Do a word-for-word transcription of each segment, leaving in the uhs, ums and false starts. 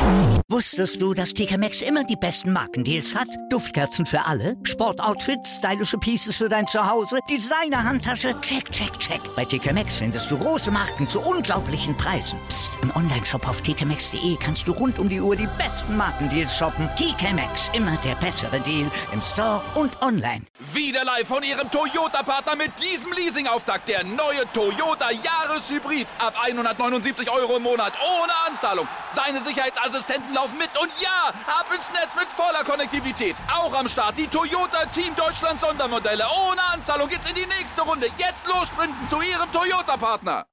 Wusstest du, dass T K Maxx immer die besten Markendeals hat? Duftkerzen für alle, Sportoutfits, stylische Pieces für dein Zuhause, Designer-Handtasche, check, check, check. Bei T K Maxx findest du große Marken zu unglaublichen Preisen. Psst. Im Onlineshop auf t k maxx punkt d e kannst du rund um die Uhr die besten Markendeals shoppen. T K Maxx, immer der bessere Deal im Store und online. Wieder live von Ihrem Toyota-Partner mit diesem Leasing-Auftakt. Der neue Toyota Jahreshybrid. Ab hundertneunundsiebzig Euro im Monat. Ohne Anzahlung. Seine Sicherheitsassistenten laufen mit. Und ja, ab ins Netz mit voller Konnektivität. Auch am Start die Toyota Team Deutschland Sondermodelle. Ohne Anzahlung geht's in die nächste Runde. Jetzt los sprinten zu Ihrem Toyota-Partner.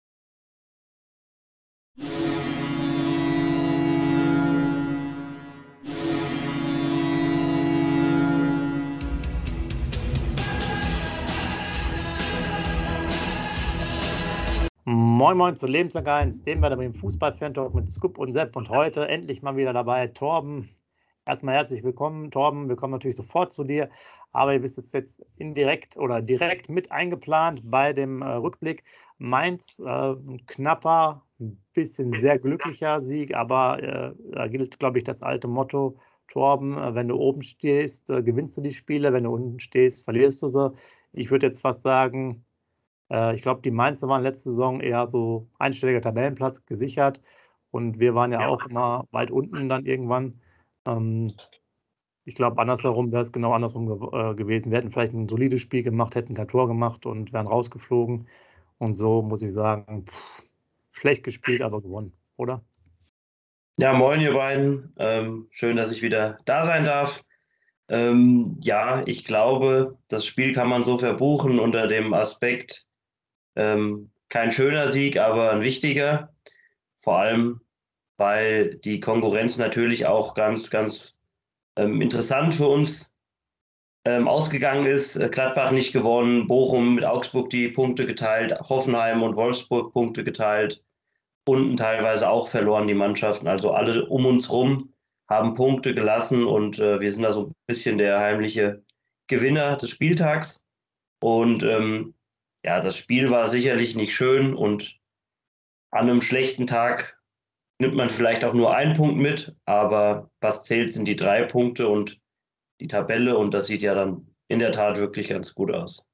Moin Moin zu Lebenslang eins, dem werden wir im Fußball-Fan-Talk mit Scoop und Sepp und heute endlich mal wieder dabei Torben. Erstmal herzlich willkommen, Torben. Wir kommen natürlich sofort zu dir, aber ihr wisst es jetzt indirekt oder direkt mit eingeplant bei dem äh, Rückblick. Mainz, äh, ein knapper, ein bisschen sehr glücklicher Sieg, aber äh, da gilt, glaube ich, das alte Motto, Torben, äh, wenn du oben stehst, äh, gewinnst du die Spiele, wenn du unten stehst, verlierst du sie. Ich würde jetzt fast sagen, ich glaube, die Mainzer waren letzte Saison eher so einstelliger Tabellenplatz gesichert und wir waren ja, ja auch immer weit unten dann irgendwann. Ähm, ich glaube, andersherum wäre es genau andersrum ge- äh, gewesen. Wir hätten vielleicht ein solides Spiel gemacht, hätten kein Tor gemacht und wären rausgeflogen. Und so muss ich sagen, pff, schlecht gespielt, aber gewonnen, oder? Ja, moin ihr beiden. Ähm, schön, dass ich wieder da sein darf. Ähm, ja, ich glaube, das Spiel kann man so verbuchen unter dem Aspekt, Ähm, kein schöner Sieg, aber ein wichtiger. Vor allem, weil die Konkurrenz natürlich auch ganz, ganz ähm, interessant für uns ähm, ausgegangen ist. Äh, Gladbach nicht gewonnen, Bochum mit Augsburg die Punkte geteilt, Hoffenheim und Wolfsburg Punkte geteilt, unten teilweise auch verloren die Mannschaften. Also alle um uns rum haben Punkte gelassen und äh, wir sind da so ein bisschen der heimliche Gewinner des Spieltags. Und ähm, ja, das Spiel war sicherlich nicht schön und an einem schlechten Tag nimmt man vielleicht auch nur einen Punkt mit, aber was zählt, sind die drei Punkte und die Tabelle und das sieht ja dann in der Tat wirklich ganz gut aus.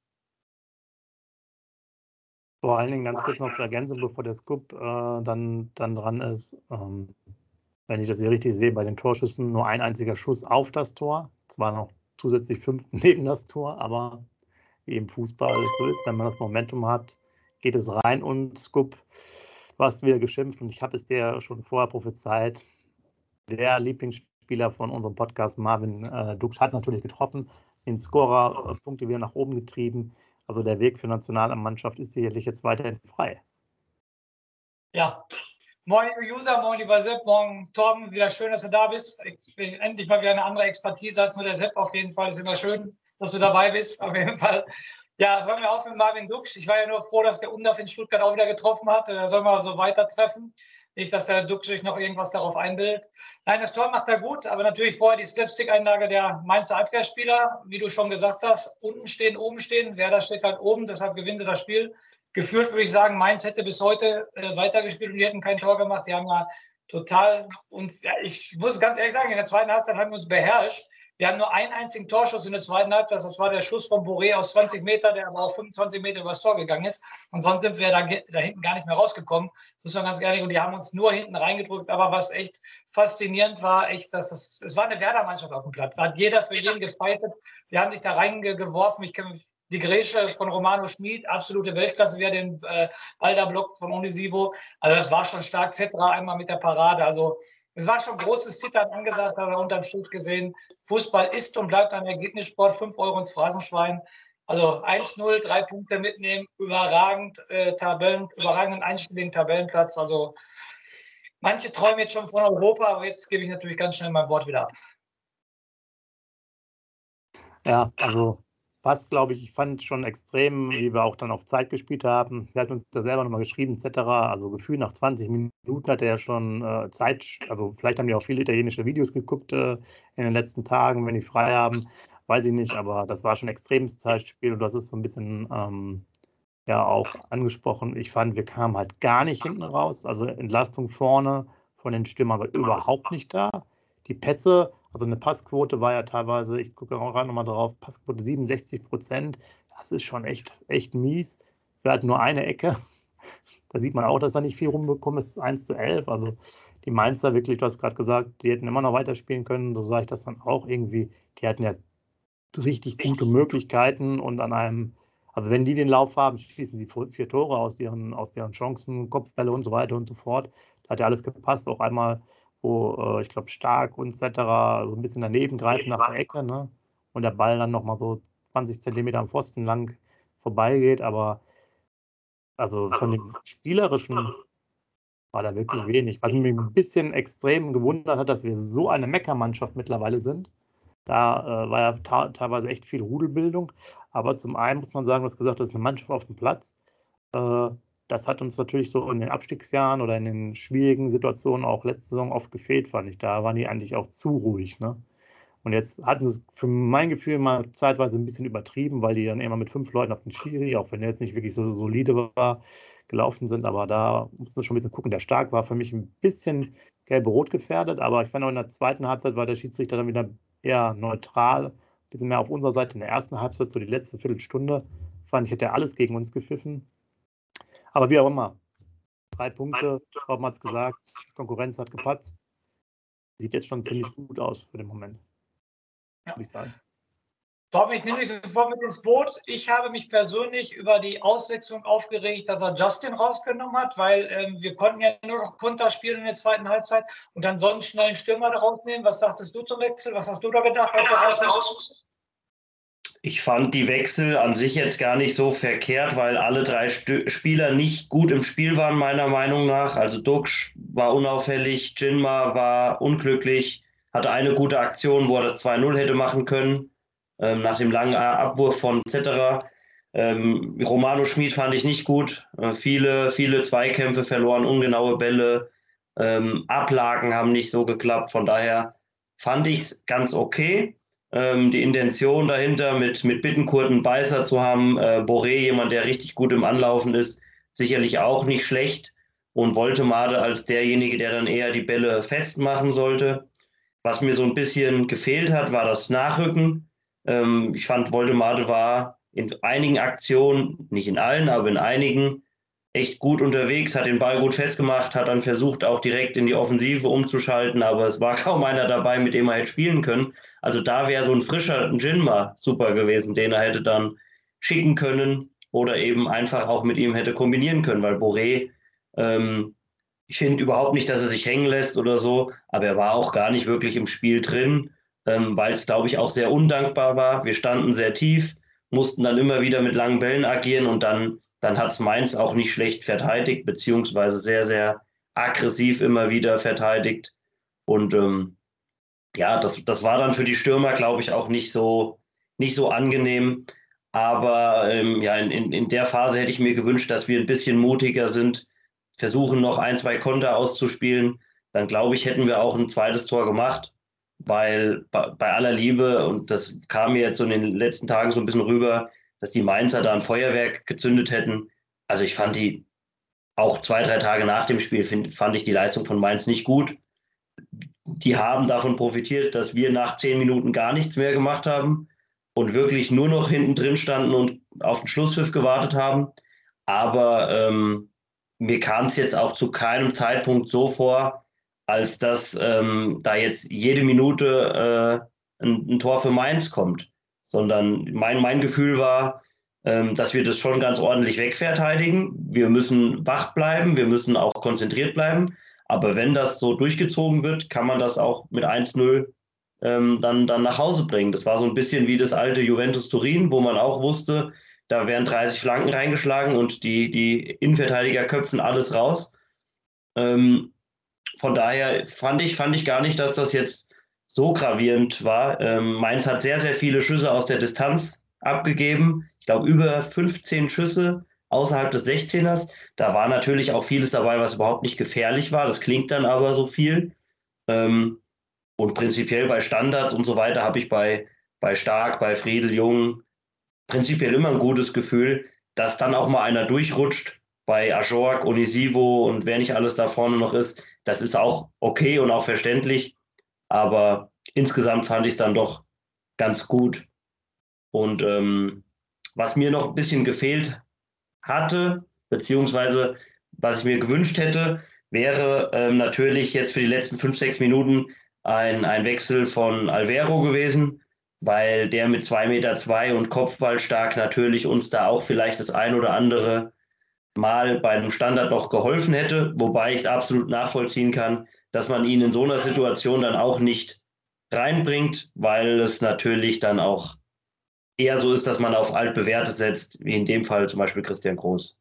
Vor allen Dingen ganz kurz noch zur Ergänzung, bevor der Scoop äh, dann, dann dran ist. Ähm, wenn ich das hier richtig sehe, bei den Torschüssen nur ein einziger Schuss auf das Tor. Zwar noch zusätzlich fünf neben das Tor, aber wie im Fußball alles so ist, wenn man das Momentum hat, geht es rein und Scoop, du hast wieder geschimpft und ich habe es dir schon vorher prophezeit. Der Lieblingsspieler von unserem Podcast, Marvin äh, Duksch, hat natürlich getroffen, den Scorer-Punkte wieder nach oben getrieben. Also der Weg für Nationalmannschaft ist sicherlich jetzt weiterhin frei. Ja, moin liebe User, moin lieber Sepp, moin Torben, wieder schön, dass du da bist. Ich, endlich mal wieder eine andere Expertise als nur der Sepp auf jeden Fall. Ist immer schön, dass du dabei bist, auf jeden Fall. Ja, hören wir auf mit Marvin Duksch. Ich war ja nur froh, dass der Undorf in Stuttgart auch wieder getroffen hat. Da soll man so weiter treffen. Nicht, dass der Duksch sich noch irgendwas darauf einbildet. Nein, das Tor macht er gut, aber natürlich vorher die Slapstick-Einlage der Mainzer Abwehrspieler. Wie du schon gesagt hast, unten stehen, oben stehen. Werder steht halt oben, deshalb gewinnen sie das Spiel. Gefühlt würde ich sagen, Mainz hätte bis heute äh, weitergespielt und die hätten kein Tor gemacht. Die haben ja total uns, ja, ich muss ganz ehrlich sagen, in der zweiten Halbzeit haben wir uns beherrscht. Wir haben nur einen einzigen Torschuss in der zweiten Halbzeit. Das war der Schuss von Boré aus zwanzig Meter, der aber auf fünfundzwanzig Meter übers Tor gegangen ist. Und sonst sind wir da, da hinten gar nicht mehr rausgekommen. Muss man ganz ehrlich. Und die haben uns nur hinten reingedrückt. Aber was echt faszinierend war, echt, dass das, es war eine Werder-Mannschaft auf dem Platz. Da hat jeder für jeden gefeitet. Wir haben sich da reingeworfen. Ich kenne die Grätsche von Romano Schmid, absolute Weltklasse, wie er den äh, Alder-Block von Onisivo. Also das war schon stark. Zetra einmal mit der Parade. Also es war schon großes Zittern angesagt, haben wir unterm Strich gesehen. Fußball ist und bleibt ein Ergebnissport. fünf Euro ins Phrasenschwein. Also eins null, drei Punkte mitnehmen. Überragend, äh, Tabellen, überragenden einstelligen Tabellenplatz. Also manche träumen jetzt schon von Europa, aber jetzt gebe ich natürlich ganz schnell mein Wort wieder ab. Ja, also passt, glaube ich. Ich fand es schon extrem, wie wir auch dann auf Zeit gespielt haben. Er hat uns da selber nochmal geschrieben, et cetera. Also gefühlt nach zwanzig Minuten hat er ja schon äh, Zeit. Also vielleicht haben die auch viele italienische Videos geguckt äh, in den letzten Tagen, wenn die frei haben. Weiß ich nicht, aber das war schon ein extremes Zeitspiel und das ist so ein bisschen ähm, ja auch angesprochen. Ich fand, wir kamen halt gar nicht hinten raus. Also Entlastung vorne von den Stürmern war überhaupt nicht da. Die Pässe, also eine Passquote war ja teilweise, ich gucke auch gerade nochmal drauf, Passquote siebenundsechzig Prozent. Das ist schon echt, echt mies. Wir hatten nur eine Ecke. Da sieht man auch, dass da nicht viel rumbekommen ist. eins zu elf. Also die Mainzer wirklich, du hast gerade gesagt, die hätten immer noch weiterspielen können. So sage ich das dann auch irgendwie. Die hatten ja richtig gute Möglichkeiten und an einem, also wenn die den Lauf haben, schießen sie vier Tore aus ihren, aus ihren Chancen, Kopfbälle und so weiter und so fort. Da hat ja alles gepasst. Auch einmal, wo äh, ich glaube Stark und et cetera so ein bisschen daneben greifen nach der Ecke, ne? Und der Ball dann nochmal so zwanzig Zentimeter am Pfosten lang vorbeigeht. Aber also von dem Spielerischen war da wirklich wenig. Was mich ein bisschen extrem gewundert hat, dass wir so eine Meckermannschaft mittlerweile sind. Da äh, war ja ta- teilweise echt viel Rudelbildung. Aber zum einen muss man sagen, du hast gesagt, das ist eine Mannschaft auf dem Platz. Äh, das hat uns natürlich so in den Abstiegsjahren oder in den schwierigen Situationen auch letzte Saison oft gefehlt, fand ich. Da waren die eigentlich auch zu ruhig, ne? Und jetzt hatten sie es für mein Gefühl mal zeitweise ein bisschen übertrieben, weil die dann immer mit fünf Leuten auf den Schiri, auch wenn der jetzt nicht wirklich so solide war, gelaufen sind. Aber da mussten wir schon ein bisschen gucken. Der Stark war für mich ein bisschen gelb-rot gefährdet, aber ich fand auch in der zweiten Halbzeit war der Schiedsrichter dann wieder eher neutral, ein bisschen mehr auf unserer Seite. In der ersten Halbzeit, so die letzte Viertelstunde, fand ich, hätte er alles gegen uns gepfiffen. Aber wie auch immer, drei Punkte, Torben hat es gesagt, Konkurrenz hat gepatzt. Sieht jetzt schon ziemlich gut aus für den Moment. Ja. Würde ich sagen. Torben, ich nehme dich sofort mit ins Boot. Ich habe mich persönlich über die Auswechslung aufgeregt, dass er Justin rausgenommen hat, weil ähm, wir konnten ja nur noch Konter spielen in der zweiten Halbzeit und dann sonst schnell einen Stürmer daraus nehmen. Was sagtest du zum Wechsel? Was hast du da gedacht, als er raus? Ich fand die Wechsel an sich jetzt gar nicht so verkehrt, weil alle drei St- Spieler nicht gut im Spiel waren, meiner Meinung nach. Also Dux war unauffällig, Jinma war unglücklich, hatte eine gute Aktion, wo er das zwei null hätte machen können, ähm, nach dem langen Abwurf von et cetera. Ähm, Romano Schmid fand ich nicht gut. Äh, viele, viele Zweikämpfe verloren, ungenaue Bälle, ähm, Ablagen haben nicht so geklappt. Von daher fand ich es ganz okay. Ähm, die Intention dahinter, mit, mit Bittencourt einen Beißer zu haben, äh, Boré, jemand, der richtig gut im Anlaufen ist, sicherlich auch nicht schlecht. Und Woltemade als derjenige, der dann eher die Bälle festmachen sollte. Was mir so ein bisschen gefehlt hat, war das Nachrücken. Ähm, ich fand, Woltemade war in einigen Aktionen, nicht in allen, aber in einigen, echt gut unterwegs, hat den Ball gut festgemacht, hat dann versucht, auch direkt in die Offensive umzuschalten, aber es war kaum einer dabei, mit dem er hätte spielen können. Also da wäre so ein frischer Jinma super gewesen, den er hätte dann schicken können oder eben einfach auch mit ihm hätte kombinieren können, weil Boré, ähm, ich finde überhaupt nicht, dass er sich hängen lässt oder so, aber er war auch gar nicht wirklich im Spiel drin, ähm, weil es, glaube ich, auch sehr undankbar war. Wir standen sehr tief, mussten dann immer wieder mit langen Bällen agieren und dann Dann hat es Mainz auch nicht schlecht verteidigt, beziehungsweise sehr, sehr aggressiv immer wieder verteidigt. Und ähm, ja, das, das war dann für die Stürmer, glaube ich, auch nicht so, nicht so angenehm. Aber ähm, ja, in, in, in der Phase hätte ich mir gewünscht, dass wir ein bisschen mutiger sind, versuchen noch ein, zwei Konter auszuspielen. Dann glaube ich, hätten wir auch ein zweites Tor gemacht, weil bei, bei aller Liebe, und das kam mir jetzt so in den letzten Tagen so ein bisschen rüber, dass die Mainzer da ein Feuerwerk gezündet hätten. Also ich fand die, auch zwei, drei Tage nach dem Spiel, find, fand ich die Leistung von Mainz nicht gut. Die haben davon profitiert, dass wir nach zehn Minuten gar nichts mehr gemacht haben und wirklich nur noch hinten drin standen und auf den Schlusspfiff gewartet haben. Aber ähm, mir kam es jetzt auch zu keinem Zeitpunkt so vor, als dass ähm, da jetzt jede Minute äh, ein, ein Tor für Mainz kommt. Sondern mein, mein Gefühl war, ähm, dass wir das schon ganz ordentlich wegverteidigen. Wir müssen wach bleiben, wir müssen auch konzentriert bleiben. Aber wenn das so durchgezogen wird, kann man das auch mit eins null ähm, dann, dann nach Hause bringen. Das war so ein bisschen wie das alte Juventus Turin, wo man auch wusste, da werden dreißig Flanken reingeschlagen und die, die Innenverteidiger köpfen alles raus. Ähm, von daher fand ich, fand ich gar nicht, dass das jetzt so gravierend war. Ähm, Mainz hat sehr, sehr viele Schüsse aus der Distanz abgegeben. Ich glaube, über fünfzehn Schüsse außerhalb des sechzehners. Da war natürlich auch vieles dabei, was überhaupt nicht gefährlich war. Das klingt dann aber so viel. Ähm, und prinzipiell bei Standards und so weiter habe ich bei, bei Stark, bei Friedel, Jung prinzipiell immer ein gutes Gefühl, dass dann auch mal einer durchrutscht. Bei Ajorg, Onisivo und wer nicht alles da vorne noch ist, das ist auch okay und auch verständlich, aber insgesamt fand ich es dann doch ganz gut. Und ähm, was mir noch ein bisschen gefehlt hatte, beziehungsweise was ich mir gewünscht hätte, wäre ähm, natürlich jetzt für die letzten fünf, sechs Minuten ein, ein Wechsel von Alvaro gewesen, weil der mit zwei Meter zwei und Kopfball stark natürlich uns da auch vielleicht das ein oder andere Mal bei einem Standard noch geholfen hätte, wobei ich es absolut nachvollziehen kann, dass man ihn in so einer Situation dann auch nicht reinbringt, weil es natürlich dann auch eher so ist, dass man auf Altbewährte setzt, wie in dem Fall zum Beispiel Christian Groß.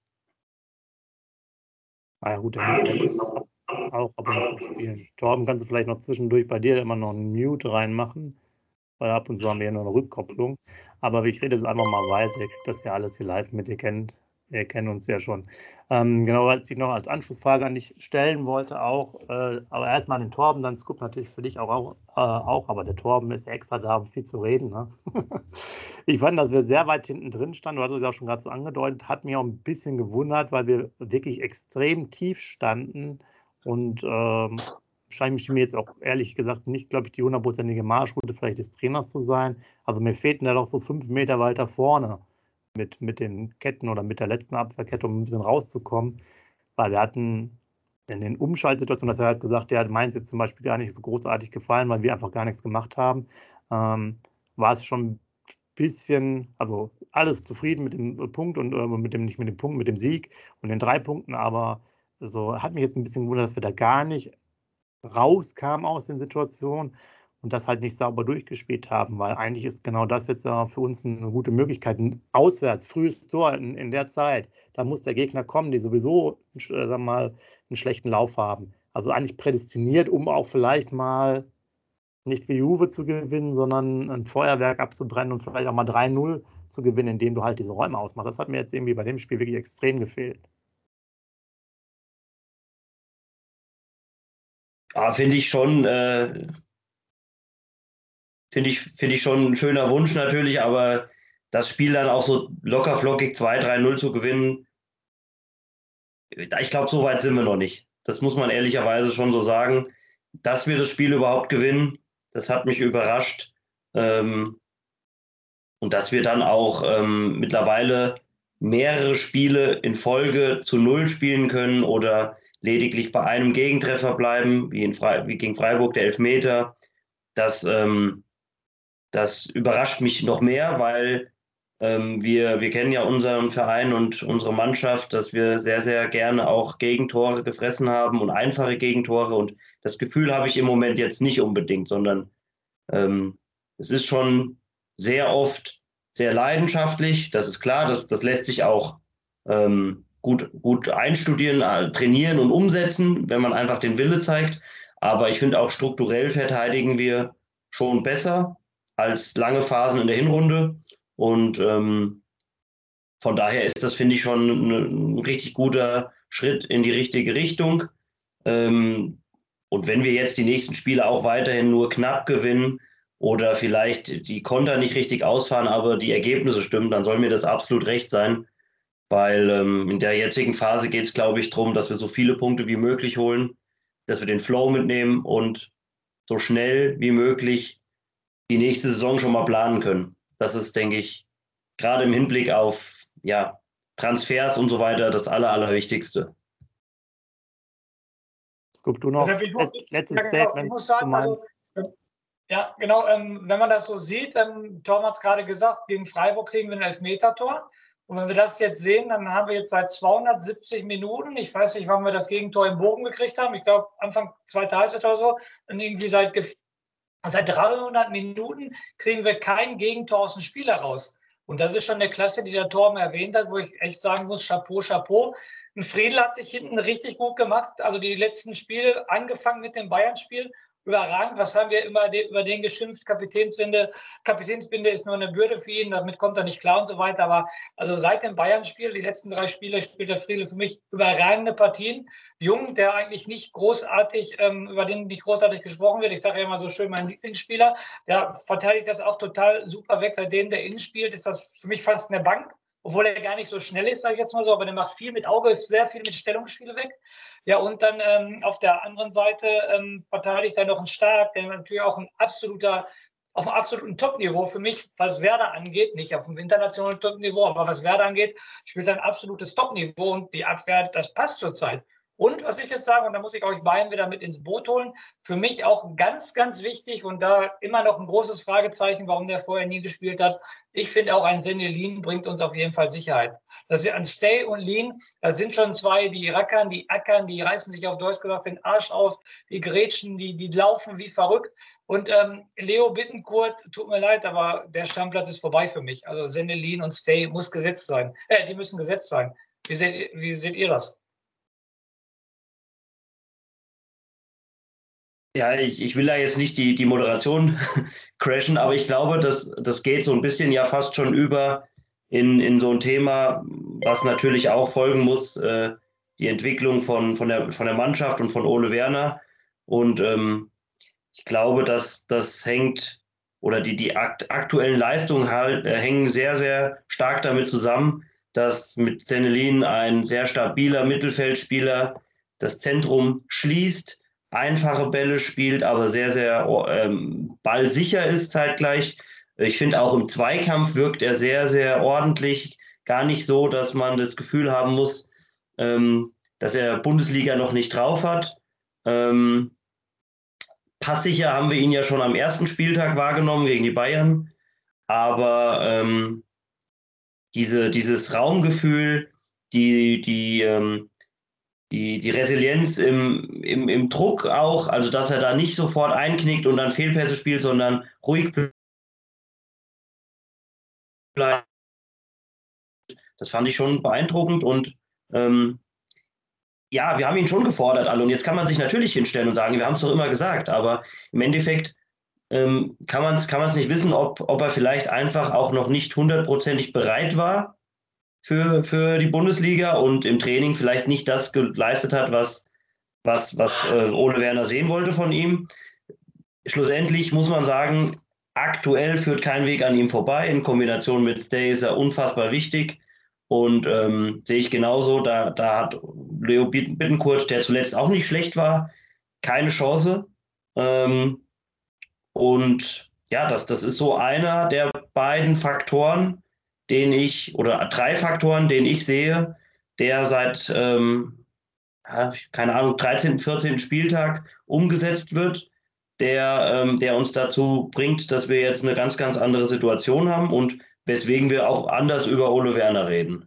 Ah ja gut, der muss auch ab und zu spielen. Torben, kannst du vielleicht noch zwischendurch bei dir immer noch einen Mute reinmachen? Weil ab und zu haben wir ja nur eine Rückkopplung. Aber ich rede jetzt einfach mal weiter. Ihr kriegt das ja alles hier live mit. Ihr kennt, ihr kennt uns ja schon. Ähm, genau, was ich noch als Anschlussfrage an dich stellen wollte auch, äh, aber erstmal den Torben, dann Scoop natürlich für dich auch, auch, äh, auch aber der Torben ist extra da, um viel zu reden. Ne? Ich fand, dass wir sehr weit hinten drin standen. Du hast es ja auch schon gerade so angedeutet. Hat mich auch ein bisschen gewundert, weil wir wirklich extrem tief standen und ähm, scheint mir jetzt auch ehrlich gesagt nicht, glaube ich, die hundertprozentige Marschroute vielleicht des Trainers zu sein. Also mir fehlten da doch so fünf Meter weiter vorne mit, mit den Ketten oder mit der letzten Abwehrkette, um ein bisschen rauszukommen. Weil wir hatten in den Umschaltsituationen, das er hat gesagt, der hat Mainz jetzt zum Beispiel gar nicht so großartig gefallen, weil wir einfach gar nichts gemacht haben. Ähm, war es schon ein bisschen, also alles zufrieden mit dem Punkt und äh, mit dem, nicht mit dem Punkt, mit dem Sieg und den drei Punkten, aber so hat mich jetzt ein bisschen gewundert, dass wir da gar nicht rauskam aus den Situationen und das halt nicht sauber durchgespielt haben, weil eigentlich ist genau das jetzt äh, für uns eine gute Möglichkeit. Ein auswärts, frühes Tor in, in der Zeit, da muss der Gegner kommen, die sowieso äh, sagen wir mal, einen schlechten Lauf haben. Also eigentlich prädestiniert, um auch vielleicht mal nicht wie Juve zu gewinnen, sondern ein Feuerwerk abzubrennen und vielleicht auch mal drei null zu gewinnen, indem du halt diese Räume ausmachst. Das hat mir jetzt irgendwie bei dem Spiel wirklich extrem gefehlt. Ja, finde ich schon, äh, finde ich, finde ich schon ein schöner Wunsch natürlich, aber das Spiel dann auch so locker flockig zwei drei null zu gewinnen, ich glaube, so weit sind wir noch nicht. Das muss man ehrlicherweise schon so sagen. Dass wir das Spiel überhaupt gewinnen, das hat mich überrascht. Ähm, und dass wir dann auch ähm, mittlerweile mehrere Spiele in Folge zu Null spielen können oder lediglich bei einem Gegentreffer bleiben, wie, in Fre- wie gegen Freiburg der Elfmeter, das, ähm, das überrascht mich noch mehr, weil ähm, wir, wir kennen ja unseren Verein und unsere Mannschaft, dass wir sehr, sehr gerne auch Gegentore gefressen haben und einfache Gegentore. Und das Gefühl habe ich im Moment jetzt nicht unbedingt, sondern ähm, es ist schon sehr oft sehr leidenschaftlich. Das ist klar, das, das lässt sich auch ähm, gut, gut einstudieren, äh, trainieren und umsetzen, wenn man einfach den Wille zeigt. Aber ich finde auch strukturell verteidigen wir schon besser als lange Phasen in der Hinrunde. Und ähm, von daher ist das, finde ich, schon ein, ein richtig guter Schritt in die richtige Richtung. Ähm, und wenn wir jetzt die nächsten Spiele auch weiterhin nur knapp gewinnen oder vielleicht die Konter nicht richtig ausfahren, aber die Ergebnisse stimmen, dann soll mir das absolut recht sein. Weil ähm, in der jetzigen Phase geht es, glaube ich, darum, dass wir so viele Punkte wie möglich holen, dass wir den Flow mitnehmen und so schnell wie möglich die nächste Saison schon mal planen können. Das ist, denke ich, gerade im Hinblick auf ja, Transfers und so weiter das Aller, Allerwichtigste. Scoop, du noch Also, ich muss, letztes ja, genau, Statement ich muss sagen, zu Mainz? Also, ja, genau. Ähm, wenn man das so sieht, ähm, Torben hat es gerade gesagt, gegen Freiburg kriegen wir ein Elfmeter-Tor. Und wenn wir das jetzt sehen, dann haben wir jetzt seit zweihundertsiebzig Minuten, ich weiß nicht, wann wir das Gegentor im Bogen gekriegt haben, ich glaube Anfang zweiter Halbzeit oder so, dann irgendwie seit, seit dreihundert Minuten kriegen wir kein Gegentor aus dem Spiel heraus. Und das ist schon eine Klasse, die der Torben erwähnt hat, wo ich echt sagen muss, Chapeau, Chapeau. Ein Friedl hat sich hinten richtig gut gemacht. Also die letzten Spiele, angefangen mit dem Bayern-Spiel, überragend. Was haben wir immer de, über den geschimpft? Kapitänsbinde. Kapitänsbinde ist nur eine Bürde für ihn, damit kommt er nicht klar und so weiter. Aber also seit dem Bayern-Spiel, die letzten drei Spiele, spielt der Friedl für mich überragende Partien. Jung, der eigentlich nicht großartig, ähm, über den nicht großartig gesprochen wird. Ich sage ja immer so schön, mein Lieblingsspieler, der verteidigt das auch total super weg. Seitdem der innen spielt, ist das für mich fast eine Bank, obwohl er gar nicht so schnell ist, sage ich jetzt mal so, aber der macht viel mit Auge, ist sehr viel mit Stellungsspiel weg. Ja, und dann ähm, auf der anderen Seite ähm, verteidigt er noch einen Stark, der natürlich auch ein absoluter, auf einem absoluten Top-Niveau für mich, was Werder angeht, nicht auf dem internationalen Top-Niveau, aber was Werder angeht, spielt ein absolutes Top-Niveau und die Abwehr, das passt zurzeit. Und was ich jetzt sage, und da muss ich euch beiden wieder mit ins Boot holen, für mich auch ganz, ganz wichtig und da immer noch ein großes Fragezeichen, warum der vorher nie gespielt hat. Ich finde auch, ein Sané Lien bringt uns auf jeden Fall Sicherheit. Das ist an Stay und Lien, da sind schon zwei, die rackern, die ackern, die reißen sich auf Deutsch gesagt den Arsch auf, die grätschen, die, die laufen wie verrückt. Und ähm, Leo Bittencourt, tut mir leid, aber der Stammplatz ist vorbei für mich. Also Sané Lien und Stay muss gesetzt sein. Äh, die müssen gesetzt sein. Wie seht, wie seht ihr das? Ja, ich, ich will da jetzt nicht die, die Moderation crashen, aber ich glaube, das, das geht so ein bisschen ja fast schon über in, in so ein Thema, was natürlich auch folgen muss, äh, die Entwicklung von, von, der, von der Mannschaft und von Ole Werner. Und ähm, ich glaube, dass das hängt, oder die, die akt, aktuellen Leistungen halt, äh, hängen sehr, sehr stark damit zusammen, dass mit Sané Lien ein sehr stabiler Mittelfeldspieler das Zentrum schließt, einfache Bälle spielt, aber sehr, sehr ähm, ballsicher ist zeitgleich. Ich finde auch im Zweikampf wirkt er sehr, sehr ordentlich. Gar nicht so, dass man das Gefühl haben muss, ähm, dass er Bundesliga noch nicht drauf hat. Ähm, passsicher haben wir ihn ja schon am ersten Spieltag wahrgenommen gegen die Bayern. Aber ähm, diese, dieses Raumgefühl, die, die ähm, Die, die Resilienz im, im, im Druck auch, also dass er da nicht sofort einknickt und dann Fehlpässe spielt, sondern ruhig bleibt. Das fand ich schon beeindruckend und ähm, ja, wir haben ihn schon gefordert alle und jetzt kann man sich natürlich hinstellen und sagen, wir haben es doch immer gesagt, aber im Endeffekt ähm, kann man es kann man's nicht wissen, ob, ob er vielleicht einfach auch noch nicht hundertprozentig bereit war für, für die Bundesliga und im Training vielleicht nicht das geleistet hat, was, was, was äh, Ole Werner sehen wollte von ihm. Schlussendlich muss man sagen, aktuell führt kein Weg an ihm vorbei. In Kombination mit Stay ist er unfassbar wichtig und ähm, sehe ich genauso. Da, da hat Leo Bittencourt, der zuletzt auch nicht schlecht war, keine Chance. Ähm, und ja, das, das ist so einer der beiden Faktoren, den ich, oder drei Faktoren, den ich sehe, der seit, ähm, keine Ahnung, dreizehnten, vierzehnten Spieltag umgesetzt wird, der, ähm, der uns dazu bringt, dass wir jetzt eine ganz, ganz andere Situation haben und weswegen wir auch anders über Ole Werner reden.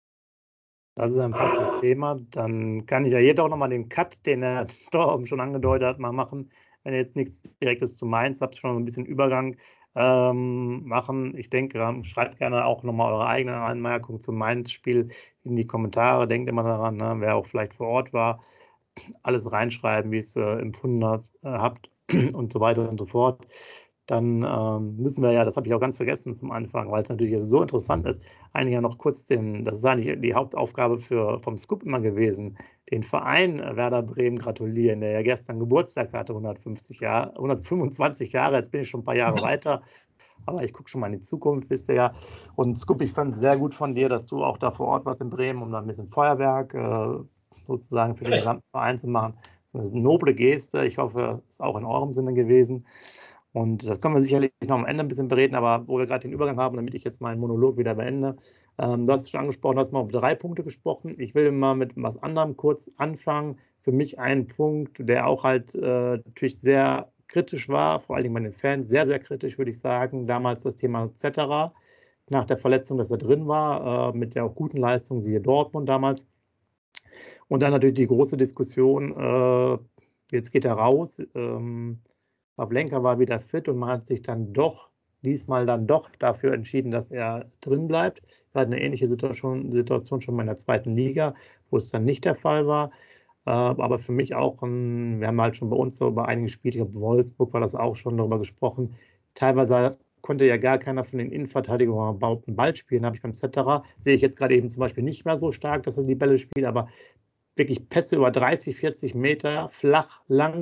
Das ist ein passendes Thema. Dann kann ich ja jeder auch nochmal den Cut, den der Torben schon angedeutet hat, mal machen. Wenn ihr jetzt nichts Direktes zu Mainz habt, schon ein bisschen Übergang ähm, machen. Ich denke, schreibt gerne auch nochmal eure eigenen Anmerkungen zum Mainz-Spiel in die Kommentare. Denkt immer daran, ne, wer auch vielleicht vor Ort war, alles reinschreiben, wie es äh, empfunden hat, äh, habt und so weiter und so fort. Dann ähm, müssen wir ja, das habe ich auch ganz vergessen zum Anfang, weil es natürlich so interessant ist, eigentlich ja noch kurz den, das ist eigentlich die Hauptaufgabe für, vom Scoop immer gewesen, den Verein Werder Bremen gratulieren, der ja gestern Geburtstag hatte, hundertfünfzig Jahre, hundertfünfundzwanzig Jahre, jetzt bin ich schon ein paar Jahre weiter, aber ich gucke schon mal in die Zukunft, wisst ihr ja. Und Scoop, ich fand es sehr gut von dir, dass du auch da vor Ort warst in Bremen, um da ein bisschen Feuerwerk äh, sozusagen für den gesamten Verein zu machen. Das ist eine noble Geste, ich hoffe, es ist auch in eurem Sinne gewesen. Und das können wir sicherlich noch am Ende ein bisschen bereden, aber wo wir gerade den Übergang haben, damit ich jetzt meinen Monolog wieder beende. Ähm, du hast es schon angesprochen, du hast mal über drei Punkte gesprochen. Ich will mal mit was anderem kurz anfangen. Für mich ein Punkt, der auch halt äh, natürlich sehr kritisch war, vor allen Dingen bei den Fans, sehr, sehr kritisch, würde ich sagen. Damals das Thema Zetterer, nach der Verletzung, dass er drin war, äh, mit der auch guten Leistung, siehe Dortmund damals. Und dann natürlich die große Diskussion, äh, jetzt geht er raus, ähm, Pavlenka war wieder fit und man hat sich dann doch, diesmal dann doch dafür entschieden, dass er drin bleibt. Wir hatten eine ähnliche Situation, Situation schon mal in der zweiten Liga, wo es dann nicht der Fall war. Äh, aber für mich auch, ein, wir haben halt schon bei uns so über einige Spiele, ich glaube Wolfsburg war das auch schon darüber gesprochen, teilweise konnte ja gar keiner von den Innenverteidigern überhaupt einen Ball spielen, habe ich beim Zetterer, sehe ich jetzt gerade eben zum Beispiel nicht mehr so stark, dass er die Bälle spielt, aber wirklich Pässe über dreißig, vierzig Meter, flach, lang,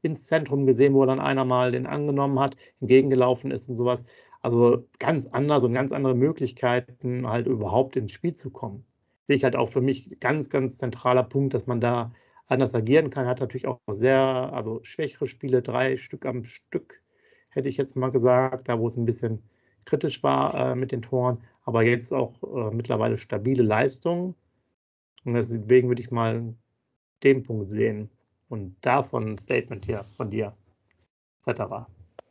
ins Zentrum gesehen, wo dann einer mal den angenommen hat, entgegengelaufen ist und sowas. Also ganz anders und ganz andere Möglichkeiten, halt überhaupt ins Spiel zu kommen. Sehe ich halt auch für mich ganz, ganz zentraler Punkt, dass man da anders agieren kann. Hat natürlich auch sehr, also schwächere Spiele, drei Stück am Stück, hätte ich jetzt mal gesagt, da wo es ein bisschen kritisch war äh, mit den Toren, aber jetzt auch äh, mittlerweile stabile Leistungen. Und deswegen würde ich mal den Punkt sehen und davon ein Statement hier von dir, et cetera.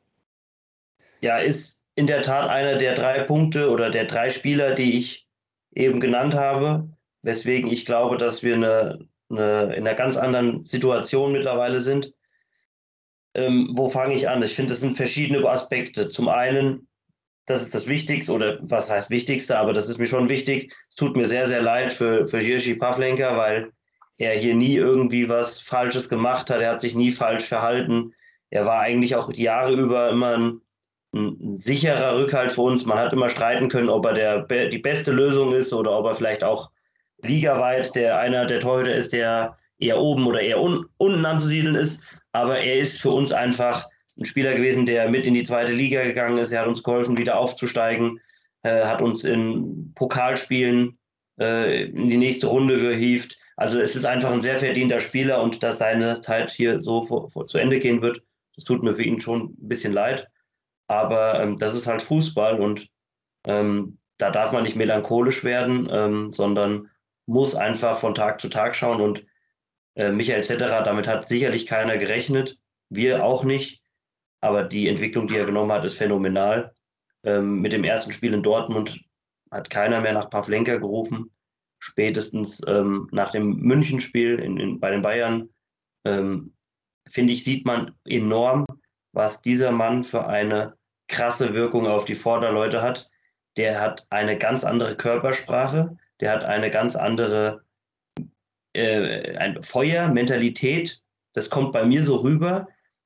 Ja, ist in der Tat einer der drei Punkte oder der drei Spieler, die ich eben genannt habe, weswegen ich glaube, dass wir eine, eine, in einer ganz anderen Situation mittlerweile sind. Ähm, wo fange ich an? Ich finde, es sind verschiedene Aspekte. Zum einen, das ist das Wichtigste, oder was heißt Wichtigste, aber das ist mir schon wichtig. Es tut mir sehr, sehr leid für, für Jiří Pavlenka, weil er hier nie irgendwie was Falsches gemacht hat. Er hat sich nie falsch verhalten. Er war eigentlich auch die Jahre über immer ein, ein sicherer Rückhalt für uns. Man hat immer streiten können, ob er der, die beste Lösung ist oder ob er vielleicht auch ligaweit der einer der Torhüter ist, der eher oben oder eher un, unten anzusiedeln ist. Aber er ist für uns einfach ein Spieler gewesen, der mit in die zweite Liga gegangen ist. Er hat uns geholfen, wieder aufzusteigen, äh, hat uns in Pokalspielen äh, in die nächste Runde gehievt. Also es ist einfach ein sehr verdienter Spieler, und dass seine Zeit hier so vor, vor, zu Ende gehen wird, das tut mir für ihn schon ein bisschen leid. Aber ähm, das ist halt Fußball, und ähm, da darf man nicht melancholisch werden, ähm, sondern muss einfach von Tag zu Tag schauen. Und äh, Michael Zetterer, damit hat sicherlich keiner gerechnet, wir auch nicht. Aber die Entwicklung, die er genommen hat, ist phänomenal. Ähm, mit dem ersten Spiel in Dortmund hat keiner mehr nach Pavlenka gerufen. Spätestens ähm, nach dem Münchenspiel in, in, bei den Bayern, ähm, finde ich, sieht man enorm, was dieser Mann für eine krasse Wirkung auf die Vorderleute hat. Der hat eine ganz andere Körpersprache, der hat eine ganz andere äh, ein Feuer, Mentalität. Das kommt bei mir so rüber.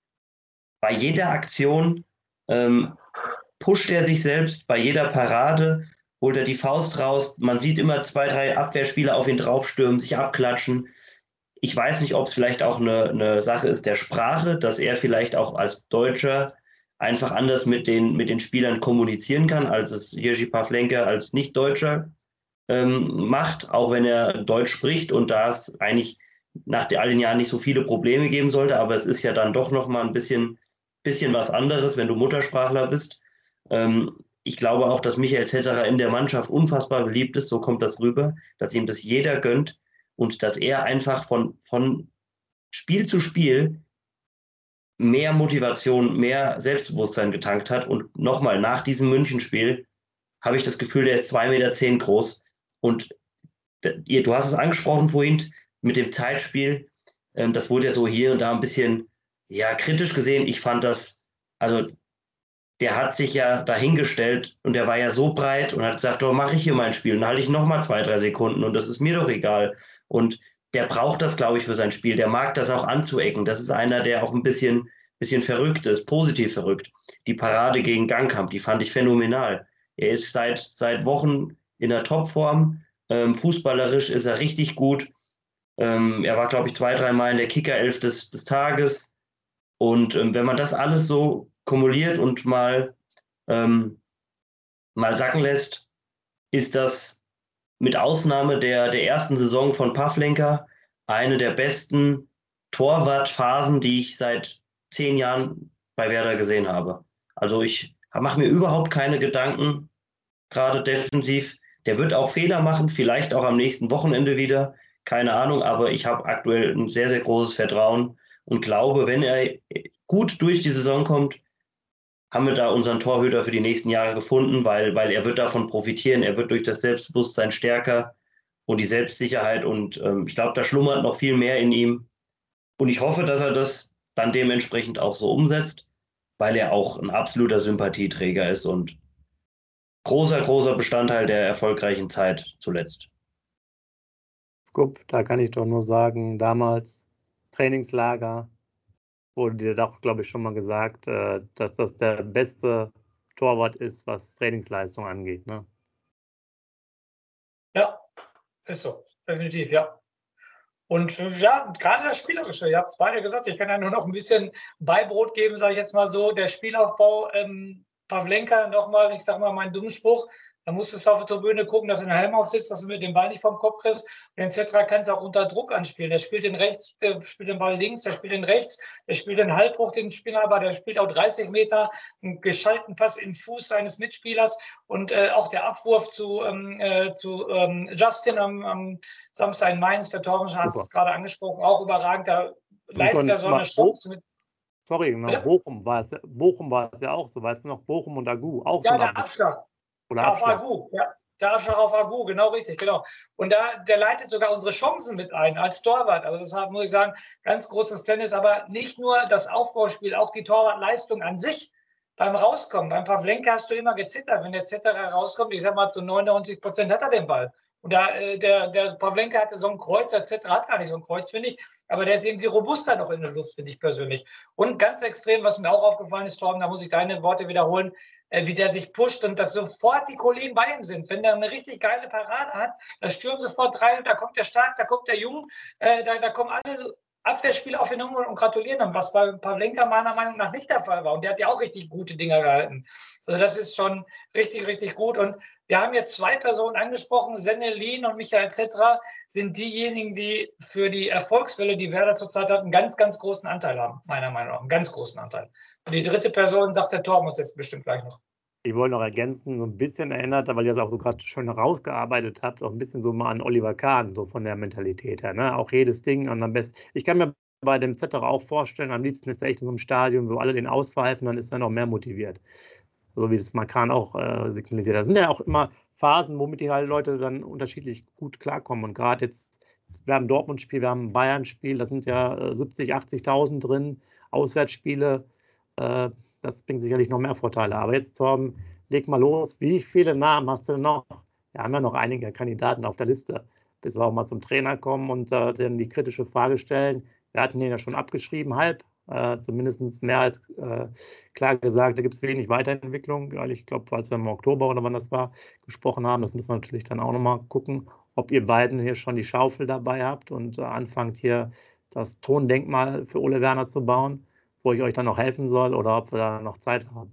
Bei jeder Aktion ähm, pusht er sich selbst, bei jeder Parade holt er die Faust raus. Man sieht immer zwei, drei Abwehrspieler auf ihn draufstürmen, sich abklatschen. Ich weiß nicht, ob es vielleicht auch eine, eine Sache ist der Sprache, dass er vielleicht auch als Deutscher einfach anders mit den, mit den Spielern kommunizieren kann, als es Jiří Pavlenka als Nicht-Deutscher ähm, macht, auch wenn er Deutsch spricht und da es eigentlich nach all den Jahren nicht so viele Probleme geben sollte, aber es ist ja dann doch nochmal ein bisschen, bisschen was anderes, wenn du Muttersprachler bist. Ähm, ich glaube auch, dass Michael Zetterer in der Mannschaft unfassbar beliebt ist, so kommt das rüber, dass ihm das jeder gönnt und dass er einfach von, von Spiel zu Spiel mehr Motivation, mehr Selbstbewusstsein getankt hat. Und nochmal, nach diesem Münchenspiel habe ich das Gefühl, der ist zwei Meter zehn groß. Und du hast es angesprochen vorhin mit dem Zeitspiel. Das wurde ja so hier und da ein bisschen ja, kritisch gesehen. Ich fand das, also der hat sich ja dahingestellt und der war ja so breit und hat gesagt, doch, mache ich hier mein Spiel. Und dann halte ich nochmal zwei, drei Sekunden und das ist mir doch egal. Und der braucht das, glaube ich, für sein Spiel. Der mag das auch anzuecken. Das ist einer, der auch ein bisschen, bisschen verrückt ist, positiv verrückt. Die Parade gegen Gangkamp, die fand ich phänomenal. Er ist seit, seit Wochen in der Topform. Ähm, fußballerisch ist er richtig gut. Ähm, er war, glaube ich, zwei, dreimal in der Kickerelf des, des Tages. Und ähm, wenn man das alles so kumuliert und mal, ähm, mal sacken lässt, ist das mit Ausnahme der, der ersten Saison von Pavlenka eine der besten Torwartphasen, die ich seit zehn Jahren bei Werder gesehen habe. Also ich mache mir überhaupt keine Gedanken, gerade defensiv. Der wird auch Fehler machen, vielleicht auch am nächsten Wochenende wieder, keine Ahnung, aber ich habe aktuell ein sehr, sehr großes Vertrauen und glaube, wenn er gut durch die Saison kommt, haben wir da unseren Torhüter für die nächsten Jahre gefunden, weil, weil er wird davon profitieren, er wird durch das Selbstbewusstsein stärker und die Selbstsicherheit und ähm, ich glaube, da schlummert noch viel mehr in ihm und ich hoffe, dass er das dann dementsprechend auch so umsetzt, weil er auch ein absoluter Sympathieträger ist und großer, großer Bestandteil der erfolgreichen Zeit zuletzt. Skup, da kann ich doch nur sagen, damals Trainingslager, wurde dir doch, glaube ich, schon mal gesagt, äh, dass das der beste Torwart ist, was Trainingsleistung angeht, ne? Ja, ist so, definitiv, ja. Und ja, gerade das Spielerische, ihr habt es beide gesagt, ich kann ja nur noch ein bisschen Beibrot geben, sage ich jetzt mal so. Der Spielaufbau, ähm, Pavlenka, nochmal, ich sage mal meinen dummen Spruch, da musstest du auf der Tribüne gucken, dass du den Helm aufsitzt, dass du mit dem Ball nicht vom Kopf kriegst. Und et cetera kannst du auch unter Druck anspielen. Der spielt den rechts, der spielt den Ball links, der spielt den rechts, der spielt den Halbhoch, den Spieler, aber der spielt auch dreißig Meter, einen geschalten Pass in den Fuß seines Mitspielers und äh, auch der Abwurf zu, ähm, äh, zu ähm, Justin am, am Samstag in Mainz, der Torben hat es gerade angesprochen, auch überragend. Da leitet er so eine Chance mit. Sorry, noch Bochum war es, Bochum war es ja auch so, weißt du noch, Bochum und Agu, auch ja, so. Der Abschlag. Oder ja, Abschlag. Auf Agu, ja. Der Abschlag auf Agu, genau richtig, genau. Und da, der leitet sogar unsere Chancen mit ein als Torwart. Also deshalb muss ich sagen, ganz großes Tennis, aber nicht nur das Aufbauspiel, auch die Torwartleistung an sich beim Rauskommen. Beim Pavlenka hast du immer gezittert, wenn der Zitterer rauskommt, ich sag mal zu neunundneunzig Prozent hat er den Ball. Und da, äh, der, der Pavlenka hatte so ein Kreuz, der Zitterer hat gar nicht so ein Kreuz, finde ich, aber der ist irgendwie robuster noch in der Luft, finde ich persönlich. Und ganz extrem, was mir auch aufgefallen ist, Torben, da muss ich deine Worte wiederholen, wie der sich pusht und dass sofort die Kollegen bei ihm sind. Wenn der eine richtig geile Parade hat, da stürmen sofort rein und da kommt der Stark, da kommt der Jung, äh, da, da kommen alle so Abwehrspieler auf ihn um und gratulieren ihm, was bei Pavlenka meiner Meinung nach nicht der Fall war. Und der hat ja auch richtig gute Dinger gehalten. Also das ist schon richtig, richtig gut. Und wir haben jetzt zwei Personen angesprochen, Sennelin und Michael Zetra, sind diejenigen, die für die Erfolgswelle, die Werder zurzeit hat, einen ganz, ganz großen Anteil haben, meiner Meinung nach, einen ganz großen Anteil. Und die dritte Person, sagt der Torben uns jetzt bestimmt gleich noch. Ich wollte noch ergänzen, so ein bisschen erinnert, weil ihr das auch so gerade schön rausgearbeitet habt, auch ein bisschen so mal an Oliver Kahn, so von der Mentalität her, ne? Auch jedes Ding und am besten. Ich kann mir bei dem Zetterer auch vorstellen, am liebsten ist er echt in so einem Stadion, wo alle den auspfeifen, dann ist er noch mehr motiviert. So wie es Markan auch äh, signalisiert. Da sind ja auch immer Phasen, womit die halt Leute dann unterschiedlich gut klarkommen. Und gerade jetzt, wir haben ein Dortmund-Spiel, wir haben ein Bayern-Spiel, da sind ja äh, siebzig, achtzigtausend drin, Auswärtsspiele, äh, das bringt sicherlich noch mehr Vorteile. Aber jetzt, Torben, leg mal los. Wie viele Namen hast du denn noch? Wir haben ja noch einige Kandidaten auf der Liste, bis wir auch mal zum Trainer kommen und äh, dann die kritische Frage stellen. Wir hatten den ja schon abgeschrieben, halb. Äh, zumindest mehr als äh, klar gesagt, da gibt es wenig Weiterentwicklung. Weil ich glaube, als wir im Oktober oder wann das war, gesprochen haben, das müssen wir natürlich dann auch nochmal gucken, ob ihr beiden hier schon die Schaufel dabei habt und äh, anfangt hier das Tondenkmal für Ole Werner zu bauen, wo ich euch dann noch helfen soll oder ob wir da noch Zeit haben.